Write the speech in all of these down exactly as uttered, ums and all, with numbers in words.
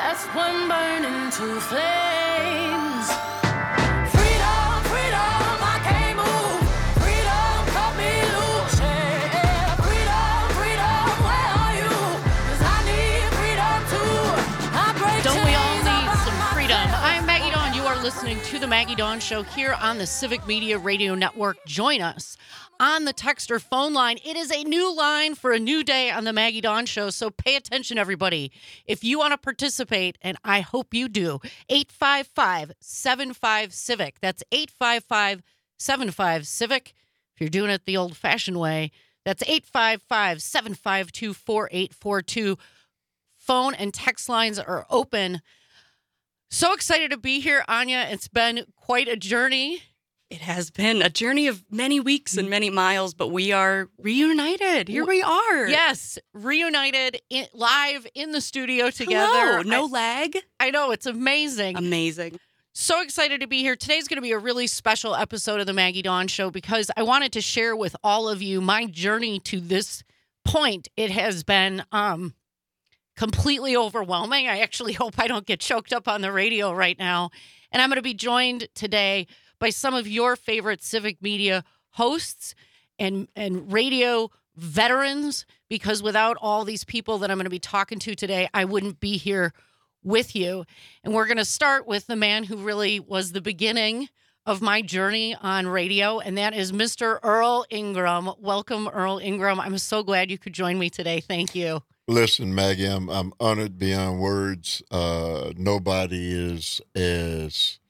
That's one burning to flames. Freedom, freedom, I can't move. Freedom, cut me loose. Yeah. Freedom, freedom, where are you? 'Cause I need freedom too. I break Don't we all chains need around some my freedom? tail. I'm Maggie Dawn. You are listening to the Maggie Dawn Show here on the Civic Media Radio Network. Join us on the Texter phone line. It is a new line for a new day on the Maggie Dawn Show, so pay attention, everybody. If you want to participate, and I hope you do, eight five five, seven five, CIVIC. That's eight five five, seven five, CIVIC. If you're doing it the old-fashioned way, that's eight five five, seven five two, four eight four two. Phone and text lines are open. So excited to be here, Anya. It's been quite a journey. It has been a journey of many weeks and many miles, but we are reunited. Here we are. Yes, reunited in, live in the studio together. Hello. No I, lag. I know, it's amazing. Amazing. So excited to be here. Today's going to be a really special episode of the Maggie Dawn Show because I wanted to share with all of you my journey to this point. It has been um, completely overwhelming. I actually hope I don't get choked up on the radio right now. And I'm going to be joined today by some of your favorite civic media hosts and, and radio veterans, because without all these people that I'm going to be talking to today, I wouldn't be here with you. And we're going to start with the man who really was the beginning of my journey on radio, and that is Mister Earl Ingram. Welcome, Earl Ingram. I'm so glad you could join me today. Thank you. Listen, Maggie, I'm I'm honored beyond words. Uh, nobody is as,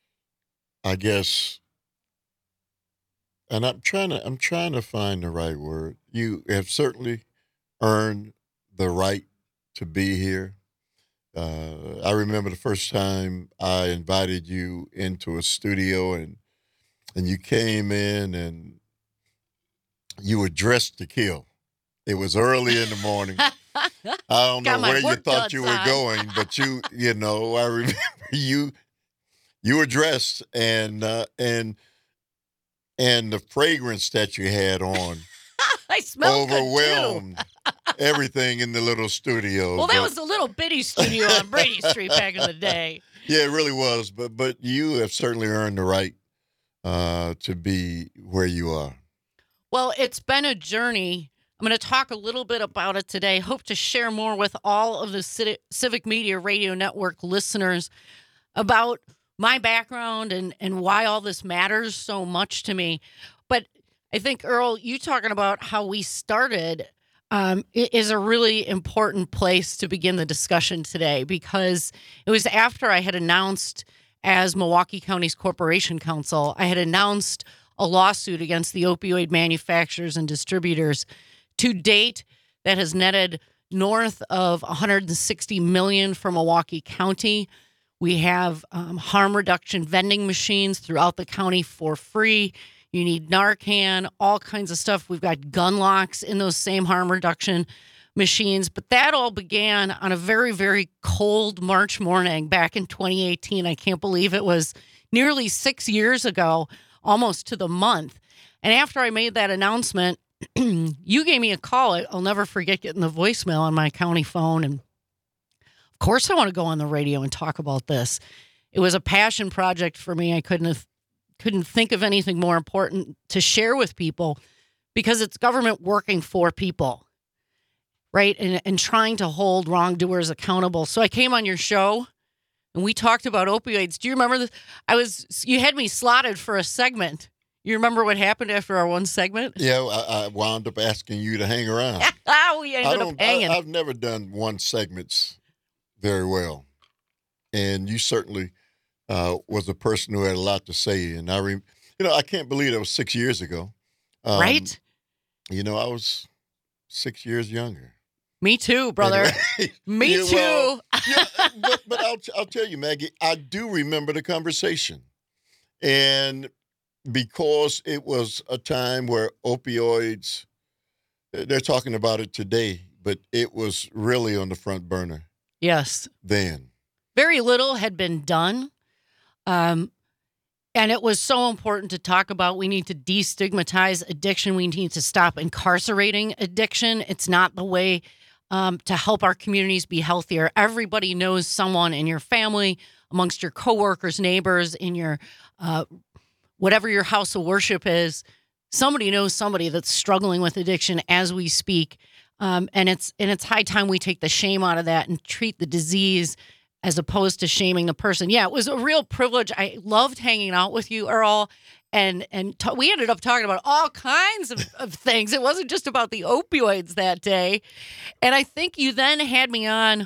I guess, and I'm trying to I'm trying to find the right word. You have certainly earned the right to be here. Uh, I remember the first time I invited you into a studio, and and you came in and you were dressed to kill. It was early in the morning. I don't Got know my where you work thought you were clothes on. going, but you, you know, I remember you, you were dressed, and uh, and and the fragrance that you had on I smell good, too. overwhelmed everything in the little studio. Well, that But- was the little bitty studio on Brady Street back in the day. yeah, it really was. But but you have certainly earned the right uh, to be where you are. Well, it's been a journey. I'm going to talk a little bit about it today. Hope to share more with all of the Civ- Civic Media Radio Network listeners about my background and, and why all this matters so much to me. But I think, Earl, you talking about how we started um, is a really important place to begin the discussion today, because it was after I had announced, as Milwaukee County's Corporation Counsel, I had announced a lawsuit against the opioid manufacturers and distributors. To date, that has netted north of one hundred sixty million dollars for Milwaukee County. We have um, harm reduction vending machines throughout the county for free. You need Narcan, all kinds of stuff. We've got gun locks in those same harm reduction machines. But that all began on a very, very cold March morning back in twenty eighteen. I can't believe it was nearly six years ago, almost to the month. And after I made that announcement, you gave me a call. I'll never forget getting the voicemail on my county phone. And of course, I want to go on the radio and talk about this. It was a passion project for me. I couldn't have, couldn't think of anything more important to share with people, because it's government working for people, right? And, and trying to hold wrongdoers accountable. So I came on your show and we talked about opioids. Do you remember this? I was, you had me slotted for a segment. You remember what happened after our one segment? Yeah, I, I wound up asking you to hang around. Oh, we I ended up don't. hanging. I, I've never done one segments very well, and you certainly uh, was a person who had a lot to say. And I, re, you know, I can't believe that was six years ago. Um, Right? You know, I was six years younger. Me too, brother. Anyway, Me yeah, too. well, yeah, but but I'll I'll tell you, Maggie, I do remember the conversation, and because it was a time where opioids, they're talking about it today, but it was really on the front burner Yes. then. Very little had been done. Um, and it was so important to talk about. We need to destigmatize addiction. We need to stop incarcerating addiction. It's not the way um, to help our communities be healthier. Everybody knows someone in your family, amongst your coworkers, neighbors, in your uh, whatever your house of worship is. Somebody knows somebody that's struggling with addiction as we speak. Um, and it's and it's high time we take the shame out of that and treat the disease as opposed to shaming the person. Yeah, it was a real privilege. I loved hanging out with you, Earl. And and t- we ended up talking about all kinds of, of things. It wasn't just about the opioids that day. And I think you then had me on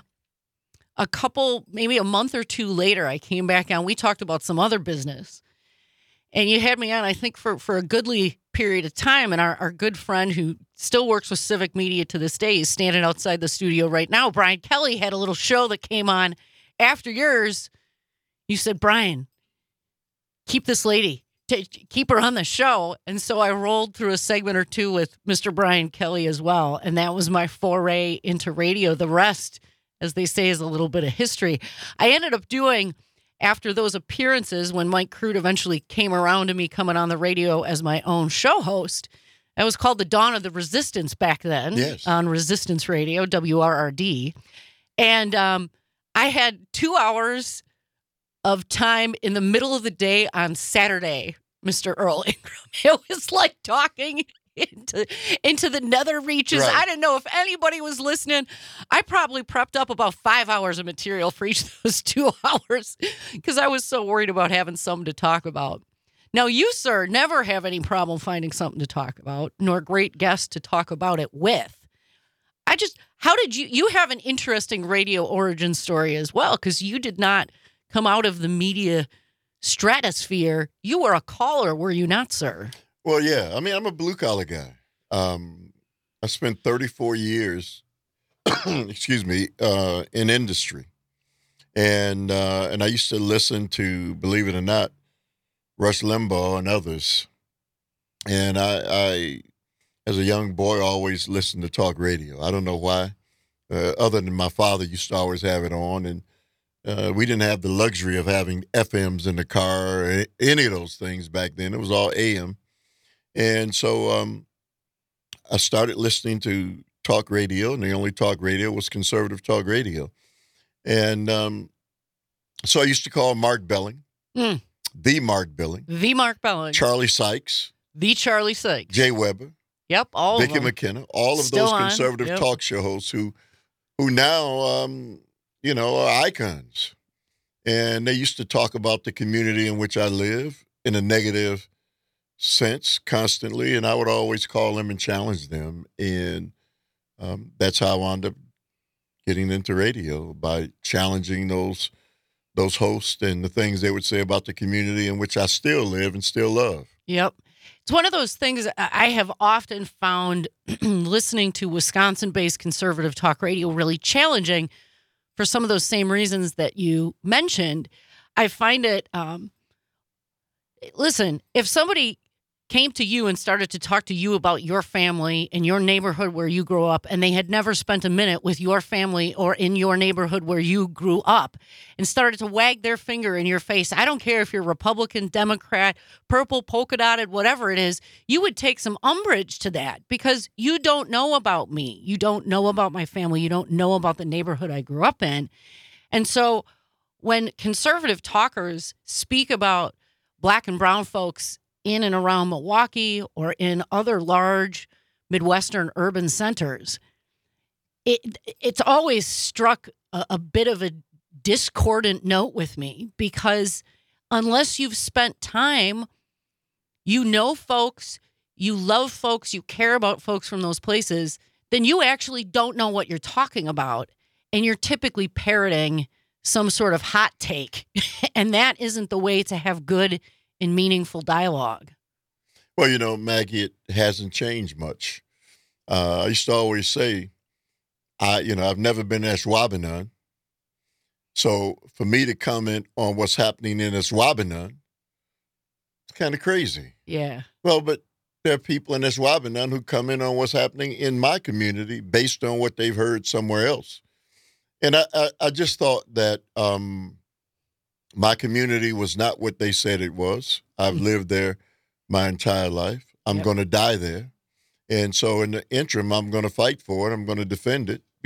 a couple, maybe a month or two later. I came back on. We talked about some other business. And you had me on, I think, for, for a goodly period of time. And our, our good friend who still works with Civic Media to this day is standing outside the studio right now. Brian Kelly had a little show that came on after yours. You said, Brian, keep this lady. To keep her on the show. And so I rolled through a segment or two with Mister Brian Kelly as well. And that was my foray into radio. The rest, as they say, is a little bit of history. I ended up doing, after those appearances, when Mike Crude eventually came around to me coming on the radio as my own show host, that was called The Dawn of the Resistance back then. Yes. On Resistance Radio, W R R D. And um, I had two hours of time in the middle of the day on Saturday, Mister Earl Ingram. It was like talking into into the nether reaches. Right. I didn't know if anybody was listening. I probably prepped up about five hours of material for each of those two hours because I was so worried about having something to talk about. Now, you, sir, never have any problem finding something to talk about, nor great guests to talk about it with. I just, how did you, you have an interesting radio origin story as well, because you did not come out of the media stratosphere. You were a caller, were you not, sir? Well, yeah. I mean, I'm a blue collar guy. Um, I spent thirty-four years, excuse me, uh, in industry, and uh, and I used to listen to, believe it or not, Rush Limbaugh and others. And I, I as a young boy, always listened to talk radio. I don't know why, uh, other than my father used to always have it on, and Uh, we didn't have the luxury of having F Ms in the car or any of those things back then. It was all A M. And so um, I started listening to talk radio, and the only talk radio was conservative talk radio. And um, so I used to call Mark Belling, Mm. the Mark Belling, The Mark Belling. Charlie Sykes, The Charlie Sykes. Jay Weber, Yep, all Vicki of them. McKenna, all of Still those on, conservative yep. talk show hosts who, who now, um, you know, are icons. And they used to talk about the community in which I live in a negative sense constantly. And I would always call them and challenge them. And um, that's how I wound up getting into radio, by challenging those those hosts and the things they would say about the community in which I still live and still love. Yep. It's one of those things I have often found listening to Wisconsin-based conservative talk radio really challenging for some of those same reasons that you mentioned. I find it, um, listen, if somebody came to you and started to talk to you about your family and your neighborhood where you grew up, and they had never spent a minute with your family or in your neighborhood where you grew up, and started to wag their finger in your face, I don't care if you're Republican, Democrat, purple, polka dotted, whatever it is, you would take some umbrage to that because you don't know about me. You don't know about my family. You don't know about the neighborhood I grew up in. And so when conservative talkers speak about Black and brown folks in and around Milwaukee or in other large Midwestern urban centers, it it's always struck a, a bit of a discordant note with me, because unless you've spent time, you know folks, you love folks, you care about folks from those places, then you actually don't know what you're talking about, and you're typically parroting some sort of hot take, and that isn't the way to have good and meaningful dialogue. Well, you know, Maggie, it hasn't changed much. Uh, I used to always say, I, you know, I've never been in Ashwaubenon. So for me to comment on what's happening in Ashwaubenon, it's kind of crazy. Yeah. Well, but there are people in Ashwaubenon who come in on what's happening in my community based on what they've heard somewhere else. And I, I, I just thought that um, my community was not what they said it was. I've mm-hmm. lived there my entire life. I'm Yep. going to die there. And so in the interim, I'm going to fight for it. I'm going to defend it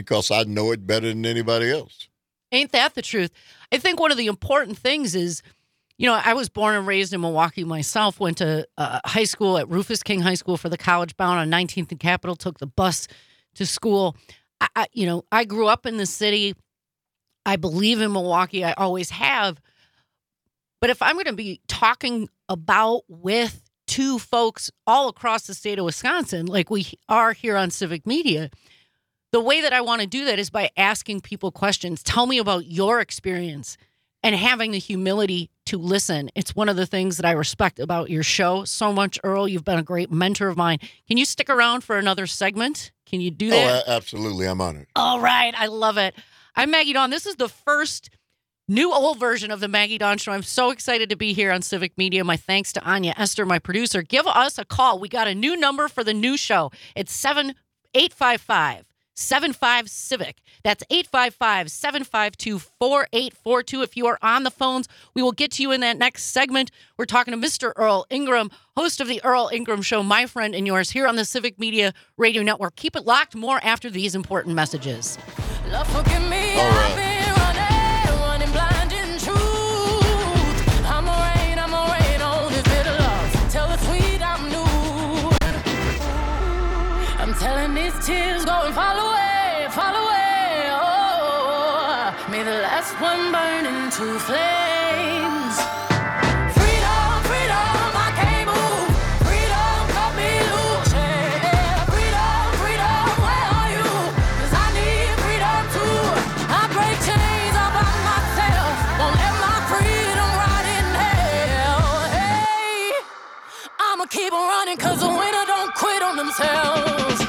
because I know it better than anybody else. Ain't that the truth? I think one of the important things is, you know, I was born and raised in Milwaukee myself, went to uh, high school at Rufus King High School for the college bound on nineteenth and Capitol, took the bus to school. I, I, you know, I grew up in the city. I believe in Milwaukee. I always have. But if I'm going to be talking about with two folks all across the state of Wisconsin, like we are here on Civic Media, the way that I want to do that is by asking people questions. Tell me about your experience and having the humility to listen. It's one of the things that I respect about your show so much, Earl. You've been a great mentor of mine. Can you stick around for another segment? Can you do that? Oh, absolutely. I'm honored. All right. I love it. I'm Maggie Dawn. This is the first new old version of the Maggie Dawn Show. I'm so excited to be here on Civic Media. My thanks to Anya Esther, my producer. Give us a call. We got a new number for the new show. It's seven eight five five seven five Civic. That's eight five five, seven five two, four eight four two. If you are on the phones, we will get to you in that next segment. We're talking to Mister Earl Ingram, host of the Earl Ingram Show, my friend and yours, here on the Civic Media Radio Network. Keep it locked. More after these important messages. Love, forgive me, All right. I've been running, running blind in truth. I'm a rain, I'm a rain on this bitter love. Tell the sweet I'm new. I'm telling these tears go and fall away, fall away. Oh, may the last one burn into flames. Freedom, freedom, I can't move. Freedom, cut me loose. Yeah, freedom, freedom, where are you? 'Cause I need freedom too. I break chains all by myself. Won't let my freedom rot in hell. Hey, I'ma keep on running 'cause the winner don't quit on themselves.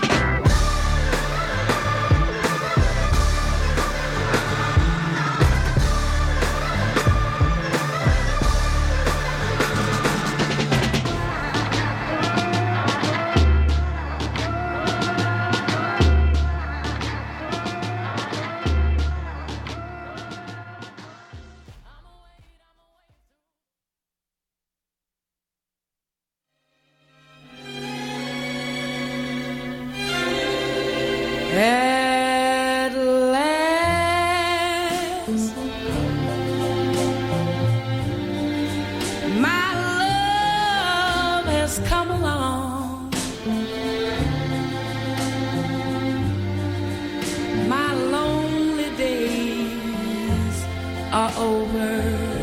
At last, my love has come along. My lonely days are over.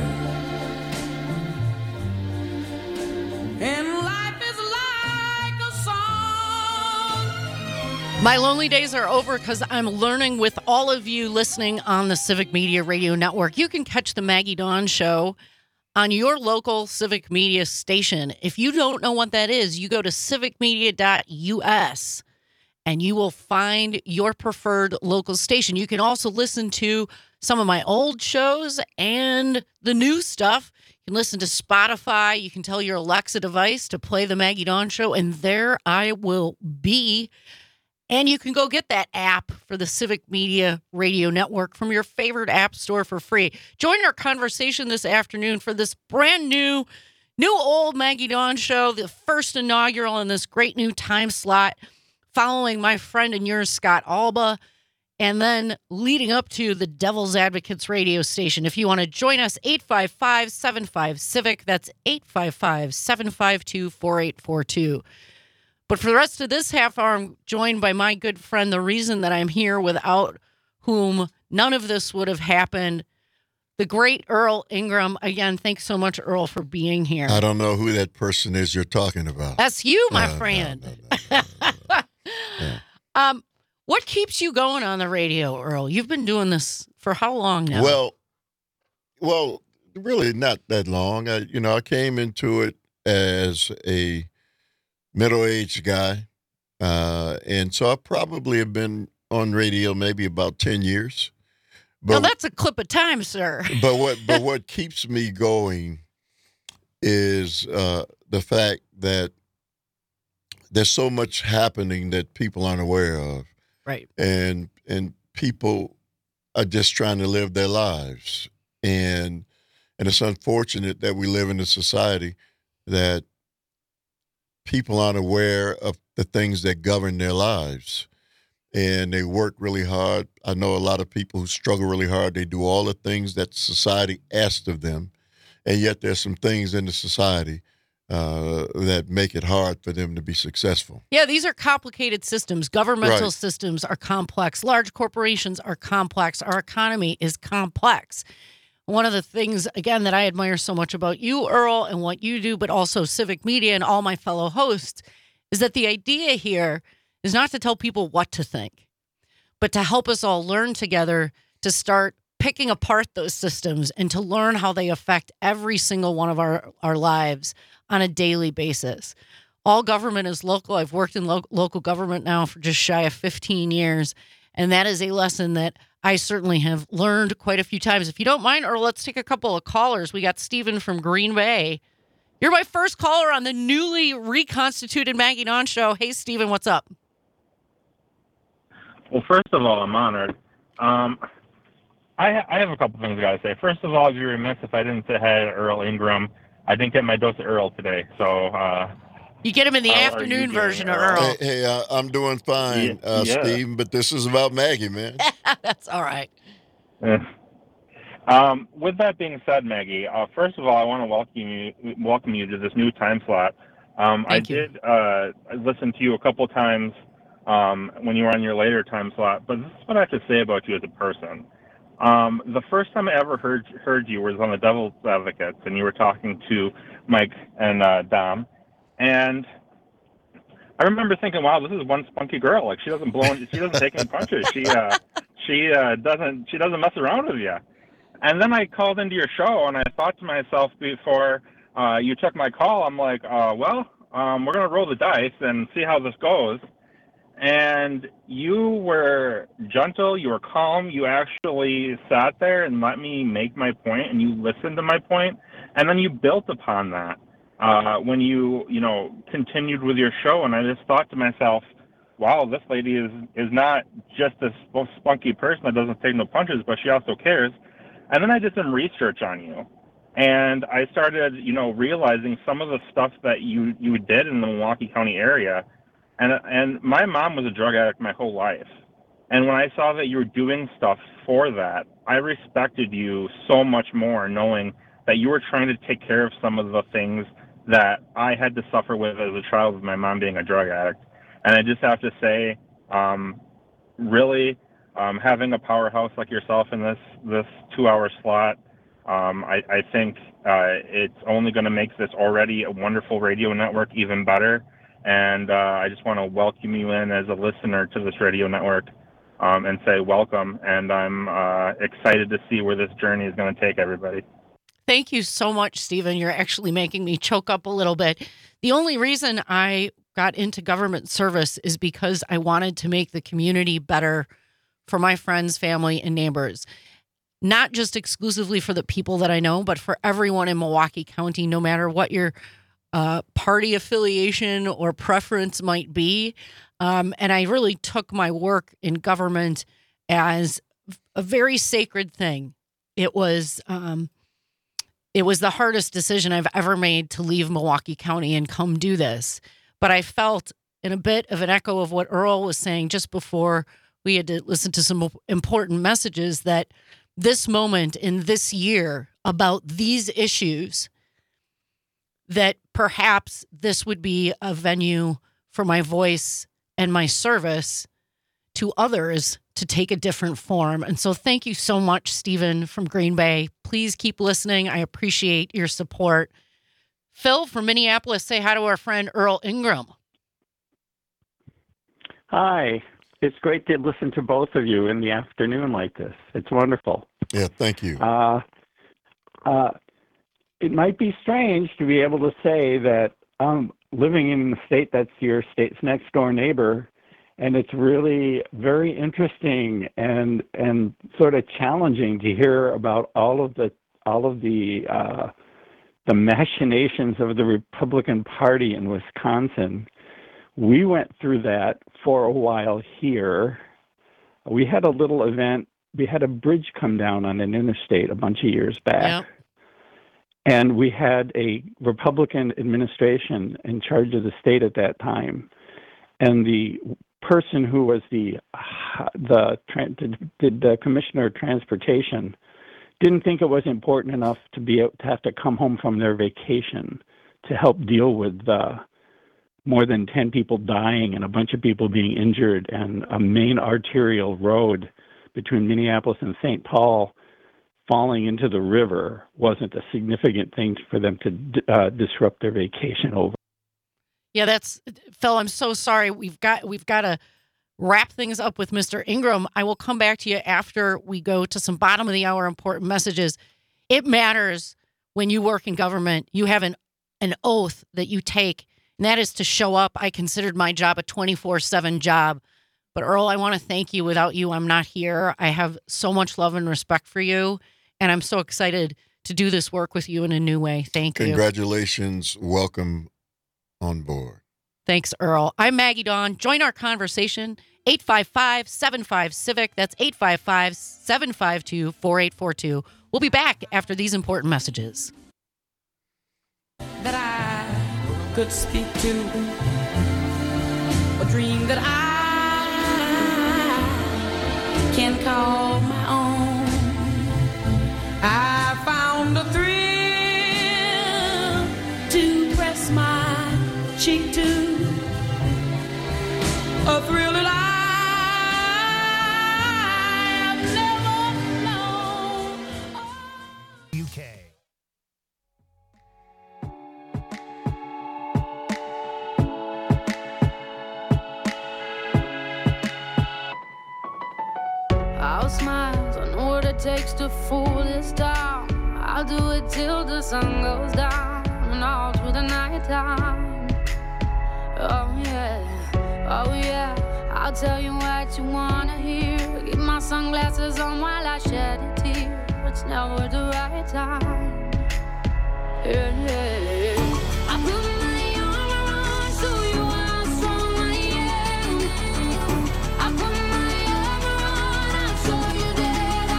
And life is like a song. My lonely days are over because I'm learning with all of you listening on the Civic Media Radio Network. You can catch the Maggie Dawn Show on your local Civic Media station. If you don't know what that is, you go to civic media dot U S and you will find your preferred local station. You can also listen to some of my old shows and the new stuff. You can listen to Spotify. You can tell your Alexa device to play the Maggie Dawn Show, and there I will be. And you can go get that app for the Civic Media Radio Network from your favorite app store for free. Join our conversation this afternoon for this brand new, new old Maggie Dawn Show, the first inaugural in this great new time slot, following my friend and yours, Scott Alba, and then leading up to the Devil's Advocates radio station. If you want to join us, eight five five, seven five, Civic. That's eight five five, seven five two, four eight four two. But for the rest of this half hour, I'm joined by my good friend, the reason that I'm here, without whom none of this would have happened, the great Earl Ingram. Again, thanks so much, Earl, for being here. I don't know who that person is you're talking about. That's you, my No, no, friend. no, no, no, no, no. Yeah. Um, what keeps you going on the radio, Earl? You've been doing this for how long now? Well, well, really not that long. I, you know, I came into it as a middle-aged guy, uh, and so I probably have been on radio maybe about ten years. Well, that's a clip of time, sir. but what but what keeps me going is uh, the fact that there's so much happening that people aren't aware of, Right. and and people are just trying to live their lives, and and it's unfortunate that we live in a society that people aren't aware of the things that govern their lives. and they work really hard. I know a lot of people who struggle really hard. They do all the things that society asks of them, and yet there's some things in the society uh, that make it hard for them to be successful. Yeah, these are complicated systems. Governmental Right. systems are complex. Large corporations are complex. Our economy is complex. One of the things, again, that I admire so much about you, Earl, and what you do, but also Civic Media and all my fellow hosts, is that the idea here is not to tell people what to think, but to help us all learn together to start picking apart those systems and to learn how they affect every single one of our, our lives on a daily basis. All government is local. I've worked in lo- local government now for just shy of fifteen years, and that is a lesson that I certainly have learned quite a few times. If you don't mind, Earl, let's take a couple of callers. We got Stephen from Green Bay. You're my first caller on the newly reconstituted Maggie Nawn Show. Hey, Stephen, what's up? Well, first of all, I'm honored. Um, I, I have a couple things I got to say. First of all, I'd be remiss if I didn't say hi to Earl Ingram. I didn't get my dose of Earl today, so... Uh, You get him in the How are you afternoon doing, version of Earl? Earl. Hey, hey uh, I'm doing fine, Yeah, uh, yeah. Steve, but this is about Maggie, man. That's all right. eh. um, with that being said, Maggie, uh, first of all, I want to welcome you, welcome you to this new time slot. Um, I Thank you. did uh, listen to you a couple times um, when you were on your later time slot, but this is what I have to say about you as a person. Um, the first time I ever heard heard you was on the Devil's Advocates, and you were talking to Mike and uh, Dom, and I remember thinking, "Wow, this is one spunky girl. Like she doesn't blow, she doesn't take any punches. She uh, she uh, doesn't she doesn't mess around with you." And then I called into your show, and I thought to myself before uh, you took my call, I'm like, uh, "Well, um, we're gonna roll the dice and see how this goes." And you were gentle, you were calm, you actually sat there and let me make my point, and you listened to my point, and then you built upon that uh, when you, you know, continued with your show. And I just thought to myself, wow, this lady is, is not just a sp- spunky person that doesn't take no punches, but she also cares. And then I did some research on you, and I started, you know, realizing some of the stuff that you, you did in the Milwaukee County area. And and my mom was a drug addict my whole life. And when I saw that you were doing stuff for that, I respected you so much more, knowing that you were trying to take care of some of the things that I had to suffer with as a child with my mom being a drug addict. And I just have to say, um, really, um, having a powerhouse like yourself in this, this two-hour slot, um, I, I think uh, it's only going to make this already a wonderful radio network even better. And uh, I just want to welcome you in as a listener to this radio network um, and say welcome. And I'm uh, excited to see where this journey is going to take everybody. Thank you so much, Stephen. You're actually making me choke up a little bit. The only reason I got into government service is because I wanted to make the community better for my friends, family, and neighbors. Not just exclusively for the people that I know, but for everyone in Milwaukee County, no matter what your uh, party affiliation or preference might be. Um, and I really took my work in government as a very sacred thing. It was um, it was the hardest decision I've ever made to leave Milwaukee County and come do this. But I felt in a bit of an echo of what Earl was saying just before we had to listen to some important messages, that this moment in this year about these issues, that perhaps this would be a venue for my voice and my service to others to take a different form. And so thank you so much, Stephen from Green Bay. Please keep listening. I appreciate your support. Phil from Minneapolis, say hi to our friend Earl Ingram. Hi. It's great to listen to both of you in the afternoon like this. It's wonderful. Yeah, thank you. Uh, uh, it might be strange to be able to say that I'm living in the state that's your state's next door neighbor, and it's really very interesting and and sort of challenging to hear about all of the all of the uh, the machinations of the Republican Party in Wisconsin. We went through that for a while here. We had a little event. We had a bridge come down on an interstate a bunch of years back. Yep. And we had a Republican administration in charge of the state at that time. And the person who was the the, the the commissioner of transportation didn't think it was important enough to be able to have to come home from their vacation to help deal with uh, more than ten people dying and a bunch of people being injured, and a main arterial road between Minneapolis and Saint Paul falling into the river wasn't a significant thing for them to uh, disrupt their vacation over. Yeah, that's Phil. I'm so sorry. We've got we've got to wrap things up with Mister Ingram. I will come back to you after we go to some bottom of the hour important messages. It matters when you work in government. You have an an oath that you take, and that is to show up. I considered my job a twenty-four seven job. But Earl, I want to thank you. Without you, I'm not here. I have so much love and respect for you, and I'm so excited to do this work with you in a new way. Thank you. Congratulations. Welcome on board. Thanks, Earl. I'm Maggie Dawn. Join our conversation, eight five five, seven five, CIVIC. That's eight five five, seven five two, four eight four two. We'll be back after these important messages. That I could speak to, a dream that I can call my own. I found a thrill to press my cheek to, a thrill that I have never known. U K. I'll smile, I know what it takes to fool this town. I'll do it till the sun goes down and all through the night time. Oh yeah, oh yeah, I'll tell you what you wanna hear. Keep my sunglasses on while I shed a tear. It's never the right time. Yeah, yeah, yeah. I put my armor on, show you how strong I am. I put my armor on, I'll show you that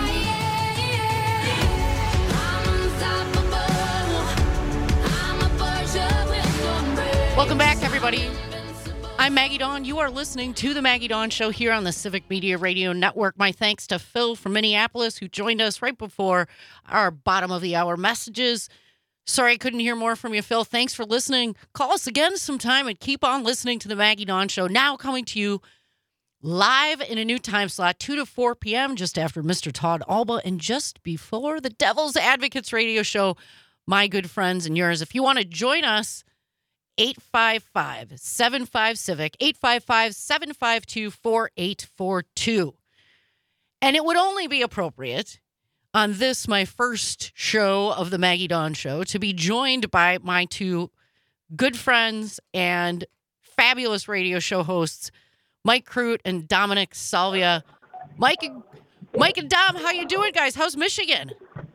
I am. I'm unstoppable. I'm a Porsche with some bread. Welcome back, everybody. I'm Maggie Dawn. You are listening to The Maggie Dawn Show here on the Civic Media Radio Network. My thanks to Phil from Minneapolis, who joined us right before our bottom of the hour messages. Sorry I couldn't hear more from you, Phil. Thanks for listening. Call us again sometime and keep on listening to The Maggie Dawn Show. Now coming to you live in a new time slot, two to four p.m., just after Mister Todd Alba and just before the Devil's Advocates Radio Show. My good friends and yours. If you want to join us, eight five five, seven five, CIVIC, eight five five, seven five two, four eight four two. And it would only be appropriate on this, my first show of the Maggie Dawn Show, to be joined by my two good friends and fabulous radio show hosts, Mike Crute and Dominic Salvia. Mike, Mike and Dom, how you doing, guys? How's Michigan?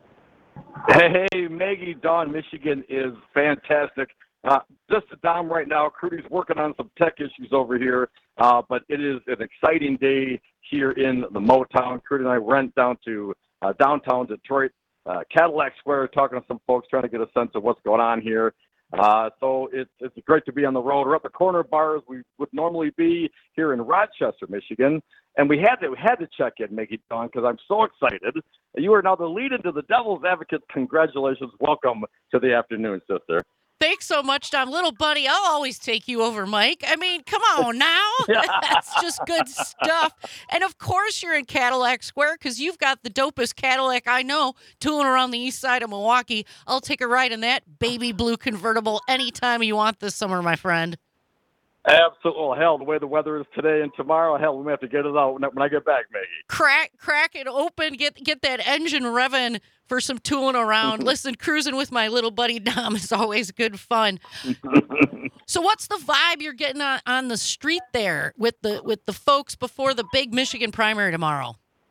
Hey, Maggie Dawn, Michigan is fantastic. Uh, just to Dom right now, Crudy's working on some tech issues over here, uh, but it is an exciting day here in the Motown. Crudy and I went down to uh, downtown Detroit, uh, Cadillac Square, talking to some folks, trying to get a sense of what's going on here. Uh, so it's it's great to be on the road. We're at the corner bars we would normally be here in Rochester, Michigan, and we had to we had to check in, Maggie Dawn, because I'm so excited. You are now the lead into the Devil's Advocates. Congratulations. Welcome to the afternoon, sister. Thanks so much, Dom. Little buddy, I'll always take you over, Mike. I mean, come on now. That's just good stuff. And of course you're in Cadillac Square because you've got the dopest Cadillac I know tooling around the east side of Milwaukee. I'll take a ride in that baby blue convertible anytime you want this summer, my friend. Absolutely. Well, hell, the way the weather is today and tomorrow, hell, we may have to get it out when I, when I get back, Maggie. Crack, crack it open. Get get that engine revving for some tooling around. Listen, cruising with my little buddy Dom is always good fun. So, what's the vibe you're getting on, on the street there with the with the folks before the big Michigan primary tomorrow?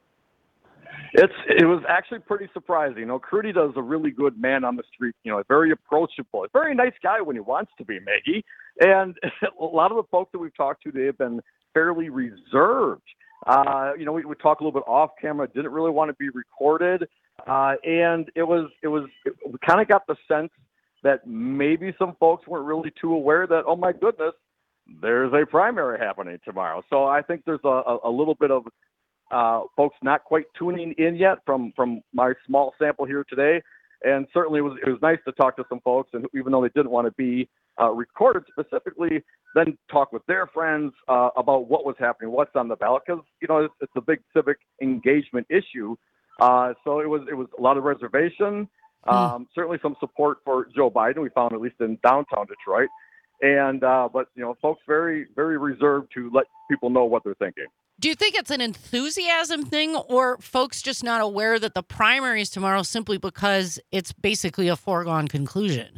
It's it was actually pretty surprising. You know, Crudy does a really good man on the street. You know, very approachable, a very nice guy when he wants to be, Maggie. And a lot of the folks that we've talked to, they have been fairly reserved. Uh, you know, we would talk a little bit off camera. Didn't really want to be recorded, uh, and it was it was it, we kind of got the sense that maybe some folks weren't really too aware that, oh my goodness, there's a primary happening tomorrow. So I think there's a, a, a little bit of uh, folks not quite tuning in yet from, from my small sample here today. And certainly it was, it was nice to talk to some folks, and even though they didn't want to be uh, recorded specifically, then talk with their friends uh, about what was happening, what's on the ballot, because, you know, it's, it's a big civic engagement issue. Uh, so it was it was a lot of reservation, um, mm. certainly some support for Joe Biden. We found, at least in downtown Detroit. And uh, but, you know, folks very, very reserved to let people know what they're thinking. Do you think it's an enthusiasm thing, or folks just not aware that the primary is tomorrow simply because it's basically a foregone conclusion?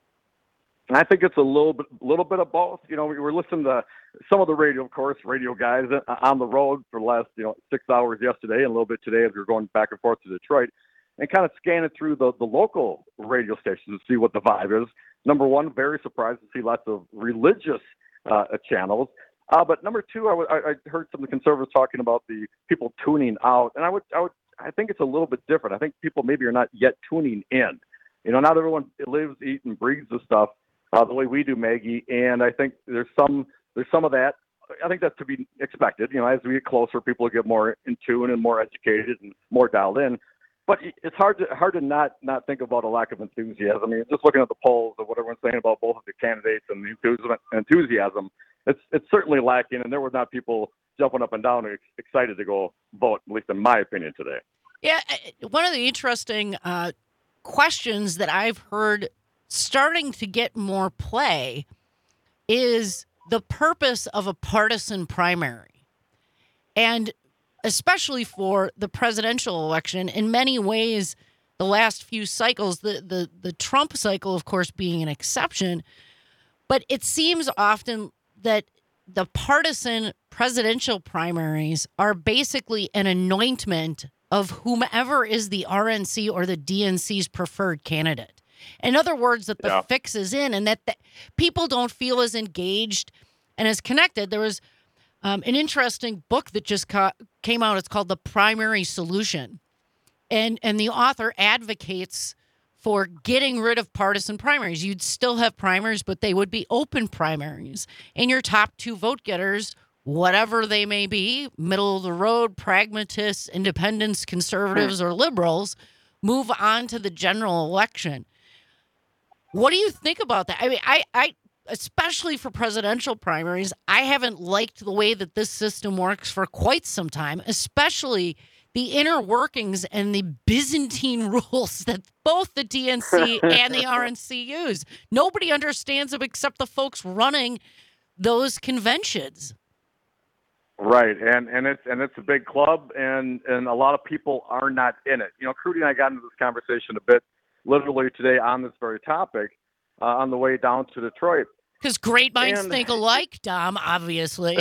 I think it's a little bit, little bit of both. You know, we were listening to some of the radio, of course, radio guys on the road for the last, you know, six hours yesterday and a little bit today as we were going back and forth to Detroit, and kind of scanning through the, the local radio stations to see what the vibe is. Number one, very surprised to see lots of religious uh, channels. Uh, but number two, I, w- I heard some of the conservatives talking about the people tuning out, and I would, I would, I think it's a little bit different. I think people maybe are not yet tuning in. You know, not everyone lives, eats, and breathes the stuff uh, the way we do, Maggie. And I think there's some, there's some of that. I think that's to be expected. You know, as we get closer, people get more in tune and more educated and more dialed in. But it's hard to hard to not not think about a lack of enthusiasm. I mean, just looking at the polls of what everyone's saying about both of the candidates and the enthusiasm. It's it's certainly lacking, and there were not people jumping up and down and excited to go vote, at least in my opinion today. Yeah, one of the interesting uh, questions that I've heard starting to get more play is the purpose of a partisan primary. And especially for the presidential election, in many ways, the last few cycles, the, the, the Trump cycle, of course, being an exception, but it seems often that the partisan presidential primaries are basically an anointment of whomever is the R N C or the D N C's preferred candidate. In other words, that the yeah. fix is in, and that the, people don't feel as engaged and as connected. There was um, an interesting book that just ca- came out. It's called The Primary Solution. And, and the author advocates for getting rid of partisan primaries. You'd still have primaries, but they would be open primaries. And your top two vote getters, whatever they may be, middle of the road, pragmatists, independents, conservatives, or liberals, move on to the general election. What do you think about that? I mean, I, I especially for presidential primaries, I haven't liked the way that this system works for quite some time, especially the inner workings and the Byzantine rules that both the D N C and the R N C use. Nobody understands them except the folks running those conventions. Right, and and it's and it's a big club, and, and a lot of people are not in it. You know, Crudy and I got into this conversation a bit, literally today on this very topic, uh, on the way down to Detroit. Because great minds and, think alike, Dom, obviously.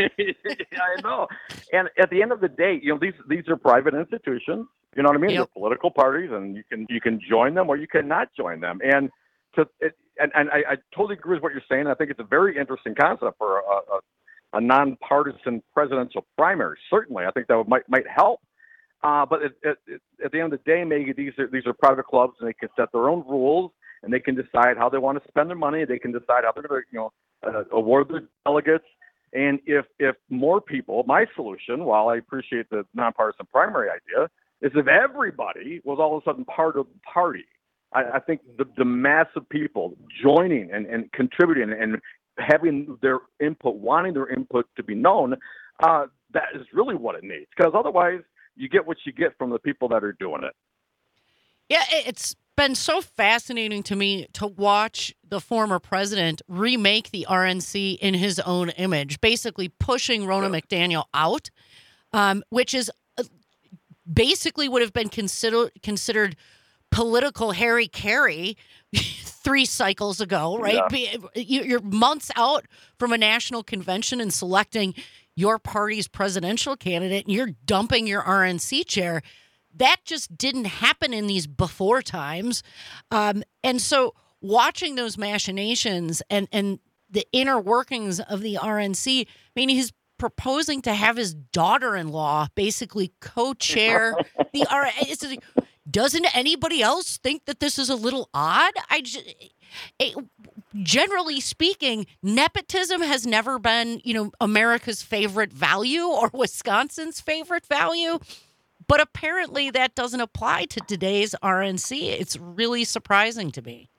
I know. And at the end of the day, you know, these these are private institutions. You know what I mean? Yep. They're political parties, and you can you can join them or you cannot join them. And to it, and, and I, I totally agree with what you're saying. I think it's a very interesting concept for a, a, a nonpartisan presidential primary. Certainly, I think that would, might might help. Uh, but it, it, it, at the end of the day, maybe these are these are private clubs, and they can set their own rules. And they can decide how they want to spend their money. They can decide how they're going to, you know, uh, award the delegates. And if if more people, my solution, while I appreciate the nonpartisan primary idea, is if everybody was all of a sudden part of the party. I, I think the, the mass of people joining and, and contributing and having their input, wanting their input to be known, uh, that is really what it needs. Because otherwise, you get what you get from the people that are doing it. Yeah, it's been so fascinating to me to watch the former president remake the R N C in his own image, basically pushing Ronna McDaniel out, um, which is uh, basically would have been considered considered political Harry Carey three cycles ago, right? Yeah. You're months out from a national convention and selecting your party's presidential candidate, and you're dumping your R N C chair. That just didn't happen in these before times. Um, and so watching those machinations and, and the inner workings of the R N C, I mean, he's proposing to have his daughter-in-law basically co-chair the R N C. It's like, doesn't anybody else think that this is a little odd? I just, it, generally speaking, nepotism has never been, you know, America's favorite value or Wisconsin's favorite value. But apparently that doesn't apply to today's R N C. It's really surprising to me.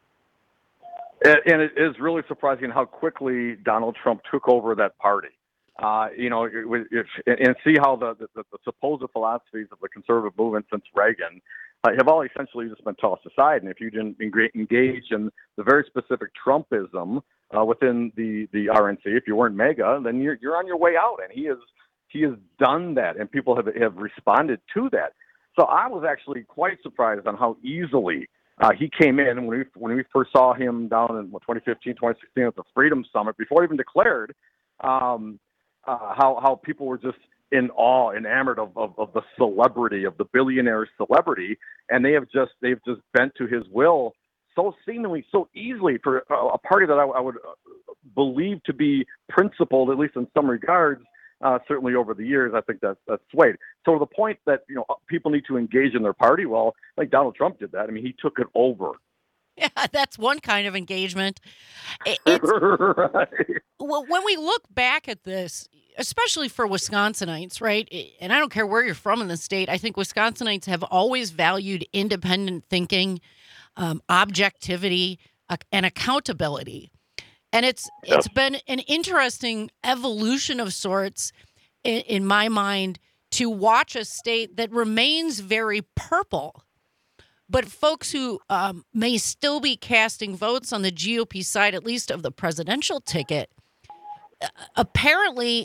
And and it is really surprising how quickly Donald Trump took over that party. Uh, you know, if, and see how the, the, the supposed philosophies of the conservative movement since Reagan uh, have all essentially just been tossed aside. And if you didn't engage in the very specific Trumpism uh, within the, the R N C, if you weren't MAGA, then you're you're on your way out. And he is he has done that, and people have have responded to that. So I was actually quite surprised on how easily uh, he came in when we when we first saw him down in what, twenty fifteen, twenty sixteen at the Freedom Summit before he even declared. Um, Uh, how how people were just in awe, enamored of, of, of the celebrity, of the billionaire celebrity, and they have just they've just bent to his will so seemingly, so easily for a, a party that I, I would believe to be principled, at least in some regards. Uh, certainly over the years, I think that's that's swayed. So to the point that you know people need to engage in their party, well, like Donald Trump did that. I mean, he took it over. Yeah, that's one kind of engagement. It's, right. well, when we look back at this, especially for Wisconsinites, right? And I don't care where you're from in the state, I think Wisconsinites have always valued independent thinking, um, objectivity, uh, and accountability. And it's Yep. it's been an interesting evolution of sorts, in, in my mind, to watch a state that remains very purple. But folks who um, may still be casting votes on the G O P side, at least of the presidential ticket, uh, apparently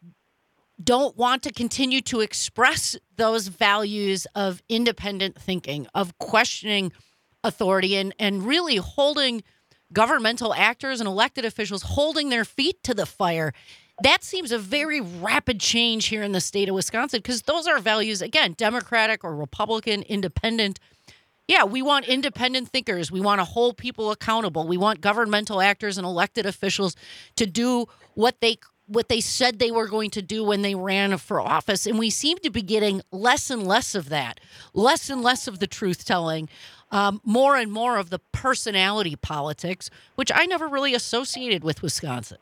don't want to continue to express those values of independent thinking, of questioning authority, and, and really holding governmental actors and elected officials, holding their feet to the fire. That seems a very rapid change here in the state of Wisconsin, because those are values, again, Democratic or Republican, independent. Yeah, we want independent thinkers. We want to hold people accountable. We want governmental actors and elected officials to do what they what they said they were going to do when they ran for office. And we seem to be getting less and less of that, less and less of the truth-telling, um, more and more of the personality politics, which I never really associated with Wisconsin.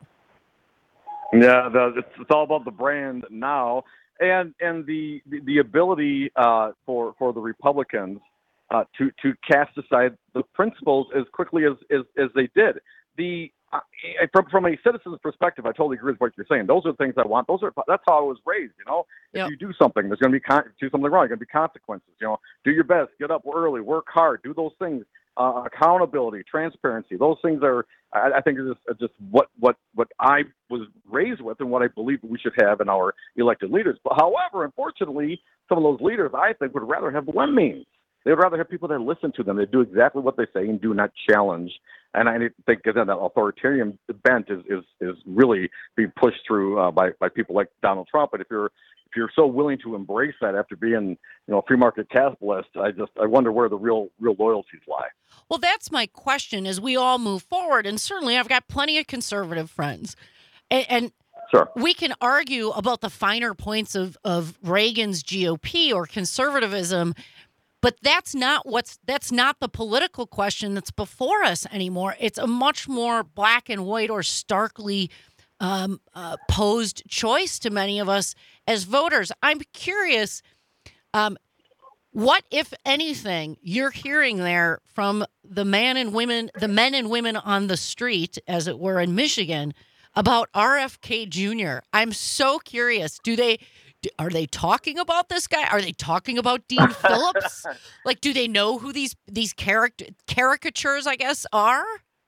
Yeah, the, it's, it's all about the brand now, and and the the, the ability uh, for for the Republicans Uh, to to cast aside the principles as quickly as as, as they did. The uh, from from a citizen's perspective, I totally agree with what you're saying. Those are the things I want. Those are that's how I was raised. You know, Yep. if you do something, there's going to be con- do something wrong. There's going to be consequences. You know, do your best, get up early, work hard, do those things. Uh, accountability, transparency. Those things are, I, I think, are just, are just what what what I was raised with and what I believe we should have in our elected leaders. But however, unfortunately, some of those leaders, I think, would rather have lemmings. They would rather have people that listen to them. They do exactly what they say and do not challenge. And I think that that authoritarian bent is is, is really being pushed through uh, by by people like Donald Trump. And if you're if you're so willing to embrace that after being you know a free market capitalist, I just I wonder where the real real loyalties lie. Well, that's my question as we all move forward. And certainly I've got plenty of conservative friends. And, and Sure. we can argue about the finer points of, of Reagan's G O P or conservatism. But that's not what's that's not the political question that's before us anymore. It's a much more black and white or starkly um, uh, posed choice to many of us as voters. I'm curious, um, what, if anything, you're hearing there from the man and women, the men and women on the street, as it were, in Michigan, about R F K Junior I'm so curious. Do they? Are they talking about this guy? Are they talking about Dean Phillips? Like, do they know who these these character caricatures, I guess, are?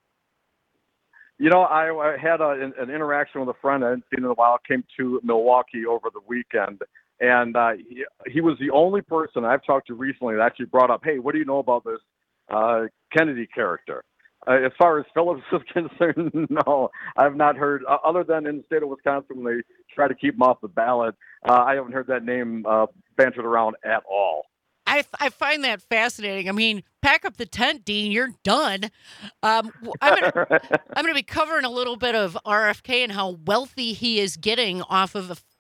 You know, I, I had a, an interaction with a friend I hadn't seen in a while. Came to Milwaukee over the weekend, and uh, he, he was the only person I've talked to recently that actually brought up, "Hey, what do you know about this uh, Kennedy character?" Uh, as far as Phillips is concerned, no, I've not heard, uh, other than in the state of Wisconsin when they try to keep him off the ballot, uh, I haven't heard that name uh, bantered around at all. I, I find that fascinating. I mean, pack up the tent, Dean. You're done. Um, I'm gonna I'm gonna be covering a little bit of R F K and how wealthy he is getting off of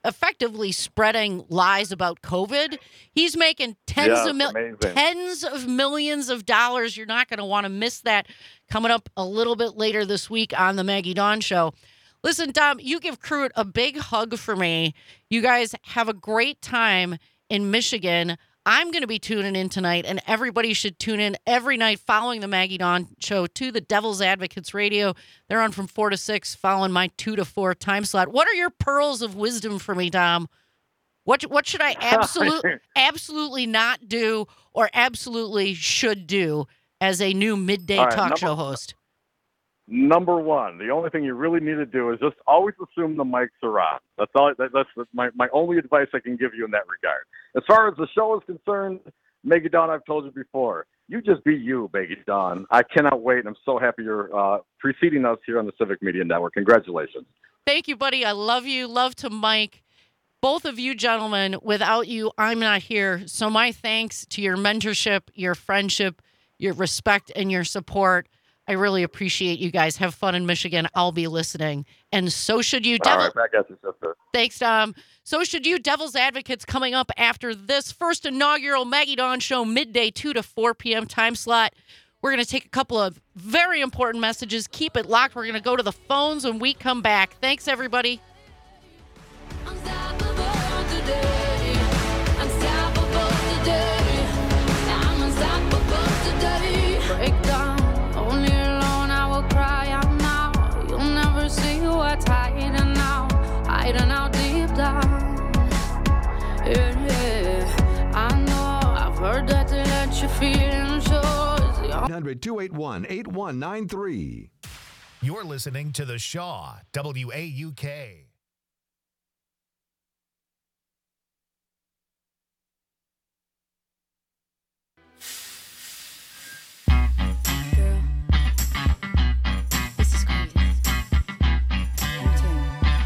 effectively spreading lies about COVID. He's making tens Yes, of mil- amazing. tens of millions of dollars. You're not going to want to miss that. Coming up a little bit later this week on the Maggie Dawn Show. Listen, Dom, you give Cruitt a big hug for me. You guys have a great time in Michigan. I'm going to be tuning in tonight, and everybody should tune in every night following the Maggie Dawn Show to the Devil's Advocates Radio. They're on from four to six, following my two to four time slot. What are your pearls of wisdom for me, Dom? What what should I absolutely absolutely not do or absolutely should do as a new midday All right, talk number- show host? Number one, the only thing you really need to do is just always assume the mics are on. That's all. That, that's my, my only advice I can give you in that regard. As far as the show is concerned, Maggie Dawn, I've told you before, you just be you, Maggie Dawn. I cannot wait. I'm so happy you're uh, preceding us here on the Civic Media Network. Congratulations. Thank you, buddy. I love you. Love to Mike. Both of you gentlemen, without you, I'm not here. So my thanks to your mentorship, your friendship, your respect, and your support. I really appreciate you guys. Have fun in Michigan. I'll be listening. And so should you. All Devil- right, back at you, sister. Thanks, Dom. So should you. Devil's Advocates coming up after this first inaugural Maggie Dawn Show, midday two to four p.m. time slot. We're going to take a couple of very important messages. Keep it locked. We're going to go to the phones when we come back. Thanks, everybody. Unstoppable today. Unstoppable today. I'm unstoppable today. Break down. Only alone I will cry out now. You'll never see what's hiding out. Hiding out deep down. Yeah, yeah. I know I've heard that to let you feel and shows. eight hundred, two eight one, eight one nine three. You're listening to The Shaw, W A U K. Girl, this is crazy. Let me tell you.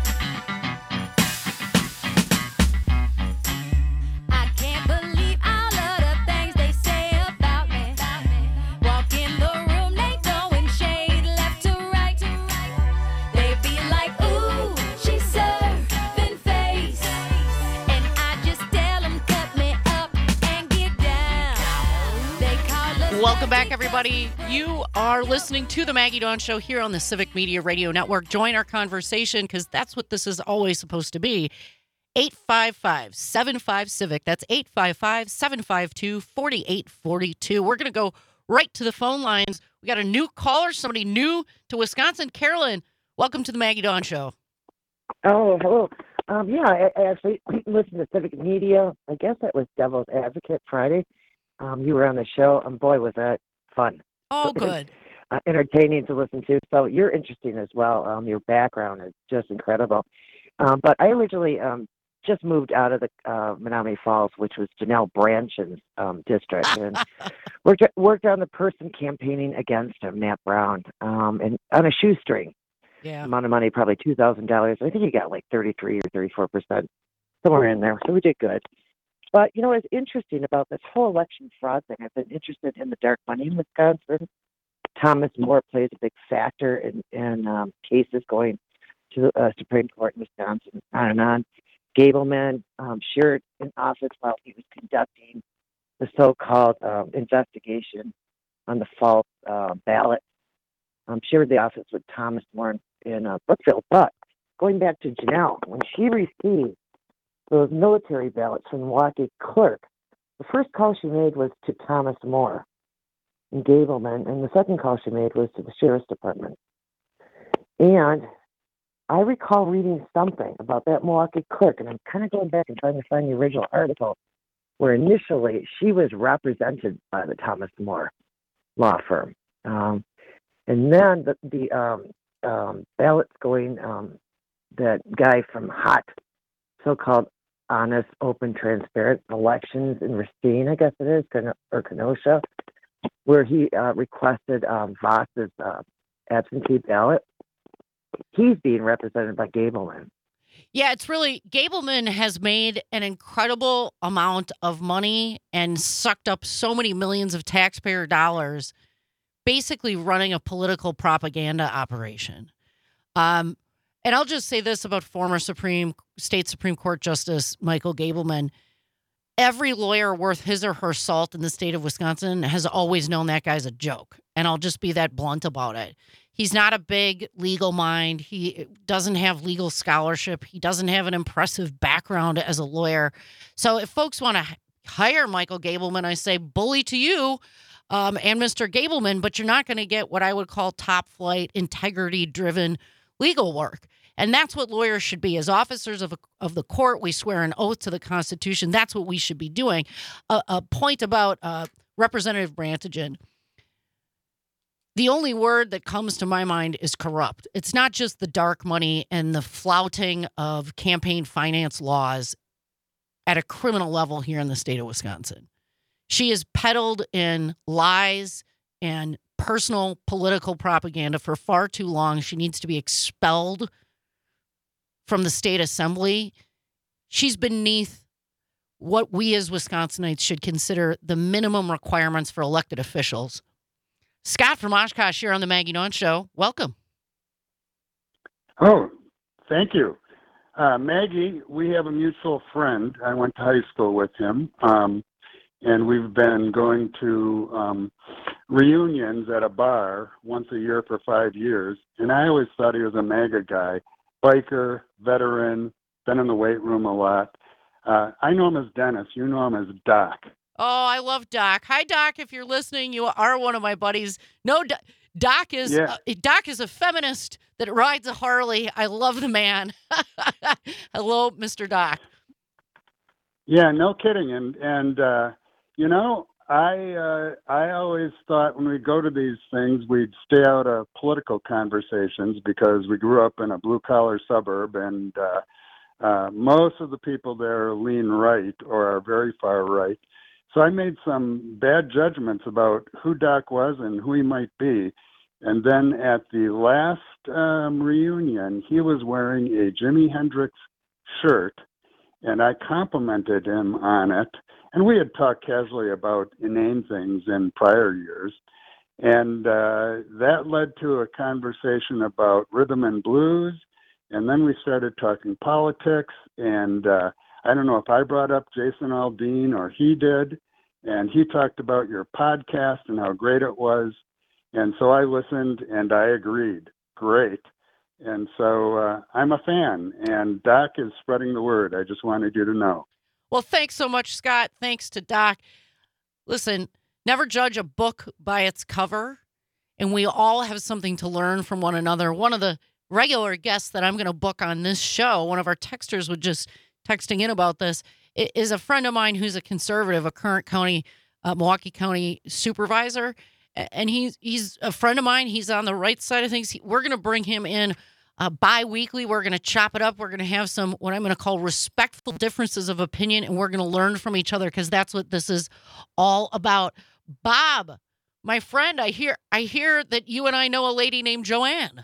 I can't believe all of the things they say about me. Walk in the room, they throwing shade left to right. They be like, ooh, she's serving face. And I just tell them, cut me up and get down. They call us Welcome back, everybody. You are listening to the Maggie Dawn Show here on the Civic Media Radio Network. Join our conversation because that's what this is always supposed to be. eight five five, seven five, CIVIC. That's eight five five, seven five two, four eight four two. We're going to go right to the phone lines. We got a new caller, somebody new to Wisconsin. Carolyn, welcome to the Maggie Dawn Show. Oh, hello. Um, yeah, I, I actually listened to Civic Media. I guess that was Devil's Advocate Friday. Um, you were on the show, and boy, was that fun. Oh, good. Uh, entertaining to listen to. So you're interesting as well. Um, your background is just incredible. Um, but I originally um, just moved out of the uh, Menominee Falls, which was Janelle Branson's um, district, and worked worked on the person campaigning against him, Matt Brown, um, and on a shoestring. Yeah. Amount of money, probably two thousand dollars. I think he got like thirty-three or thirty-four percent, somewhere in there. So we did good. But you know what's interesting about this whole election fraud thing? I've been interested in the dark money in Wisconsin. Thomas More plays a big factor in, in um, cases going to the uh, Supreme Court in Wisconsin, on and on. Gableman um, shared in office while he was conducting the so-called um, investigation on the false uh, ballot. Um, shared the office with Thomas More in, in uh, Brookfield. But going back to Janelle, when she received those military ballots from the Milwaukee clerk, the first call she made was to Thomas More and Gableman, and the second call she made was to the Sheriff's Department. And I recall reading something about that Milwaukee clerk, and I'm kind of going back and trying to find the original article, where initially she was represented by the Thomas More law firm. Um, and then the, the um, um, ballots going, um, that guy from HOT, so-called Honest, Open, Transparent Elections in Racine, I guess it is, or Kenosha, where he uh, requested um, Voss's uh, absentee ballot. He's being represented by Gableman. Yeah, it's really, Gableman has made an incredible amount of money and sucked up so many millions of taxpayer dollars, basically running a political propaganda operation. Um, And I'll just say this about former Supreme State Supreme Court Justice Michael Gableman. Every lawyer worth his or her salt in the state of Wisconsin has always known that guy's a joke. And I'll just be that blunt about it. He's not a big legal mind. He doesn't have legal scholarship. He doesn't have an impressive background as a lawyer. So if folks want to hire Michael Gableman, I say bully to you um, and Mister Gableman, but you're not going to get what I would call top flight, integrity-driven legal work. And that's what lawyers should be. As officers of, of the court, we swear an oath to the Constitution. That's what we should be doing. A, a point about uh, Representative Brantagen. The only word that comes to my mind is corrupt. It's not just the dark money and the flouting of campaign finance laws at a criminal level here in the state of Wisconsin. She is peddled in lies and personal political propaganda for far too long. She needs to be expelled from the state assembly. She's beneath what we as Wisconsinites should consider the minimum requirements for elected officials. Scott from Oshkosh here on the Maggie Dawn Show. Welcome. Oh, thank you. Uh, Maggie, we have a mutual friend. I went to high school with him, um, and we've been going to um, reunions at a bar once a year for five years, and I always thought he was a MAGA guy, biker, veteran, been in the weight room a lot. Uh, I know him as Dennis. You know him as Doc. Oh, I love Doc. Hi, Doc. If you're listening, you are one of my buddies. No, Do- Doc is Yeah. uh, Doc is a feminist that rides a Harley. I love the man. Hello, Mister Doc. Yeah, no kidding. And and uh, you know, I uh, I always thought when we go to these things, we'd stay out of political conversations because we grew up in a blue collar suburb, and uh, uh, most of the people there lean right or are very far right. So I made some bad judgments about who Doc was and who he might be. And then at the last um, reunion, he was wearing a Jimi Hendrix shirt, and I complimented him on it. And we had talked casually about inane things in prior years. And uh, that led to a conversation about rhythm and blues. And then we started talking politics. And uh, I don't know if I brought up Jason Aldean or he did. And he talked about your podcast and how great it was. And so I listened and I agreed. Great. And so uh, I'm a fan, and Doc is spreading the word. I just wanted you to know. Well, thanks so much, Scott. Thanks to Doc. Listen, never judge a book by its cover, and we all have something to learn from one another. One of the regular guests that I'm going to book on this show, one of our texters was just texting in about this, is a friend of mine who's a conservative, a current county, uh, Milwaukee County supervisor. And he's he's a friend of mine. He's on the right side of things. He, we're going to bring him in uh, bi-weekly. We're going to chop it up. We're going to have some what I'm going to call respectful differences of opinion, and we're going to learn from each other because that's what this is all about. Bob, my friend, I hear I hear that you and I know a lady named Joanne.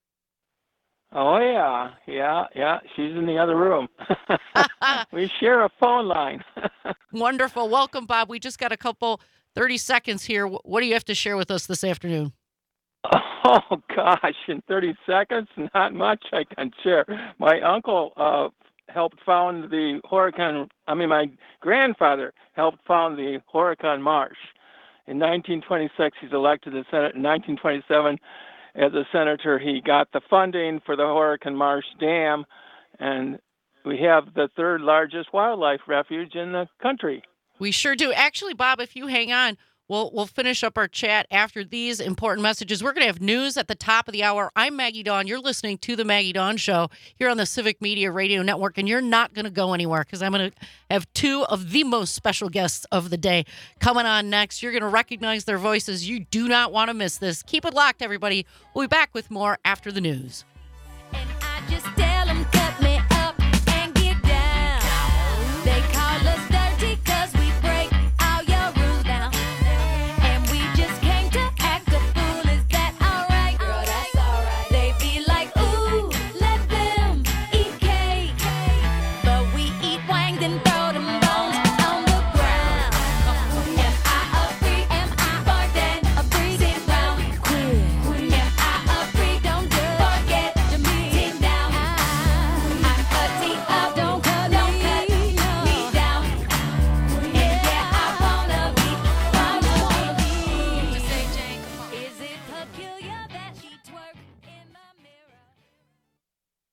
Oh, yeah. Yeah, yeah. She's in the other room. We share a phone line. Wonderful. Welcome, Bob. We just got a couple thirty seconds here. What do you have to share with us this afternoon? Oh, gosh. In thirty seconds? Not much I can share. My uncle uh, helped found the Horicon, I mean, my grandfather helped found the Horicon Marsh. In nineteen twenty-six, he's elected to the Senate. In nineteen twenty-seven, as a senator, he got the funding for the Horicon Marsh Dam, and we have the third largest wildlife refuge in the country. We sure do. Actually, Bob, if you hang on, we'll we'll finish up our chat after these important messages. We're going to have news at the top of the hour. I'm Maggie Dawn. You're listening to The Maggie Dawn Show here on the Civic Media Radio Network, and you're not going to go anywhere because I'm going to have two of the most special guests of the day coming on next. You're going to recognize their voices. You do not want to miss this. Keep it locked, everybody. We'll be back with more after the news. And I just